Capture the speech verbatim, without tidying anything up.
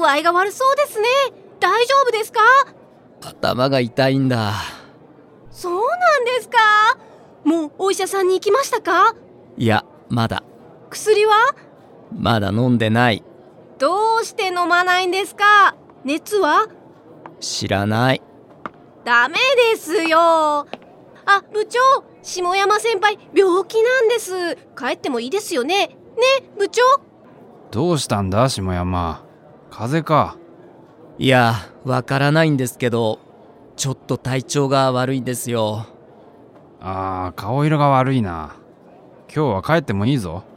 具合が悪そうですね。大丈夫ですか？ 頭が痛いんだ。 そうなんですか？もうお医者さんに行きましたか？ いや、まだ。 薬は？ まだ飲んでない。 どうして飲まないんですか？熱は？ 知らない。 ダメですよ。あ、部長、下山先輩病気なんです。帰ってもいいですよね。ね、部長。 どうしたんだ下山、風邪か？ いや、わからないんですけど、ちょっと体調が悪いんですよ。 あー、顔色が悪いな。今日は帰ってもいいぞ。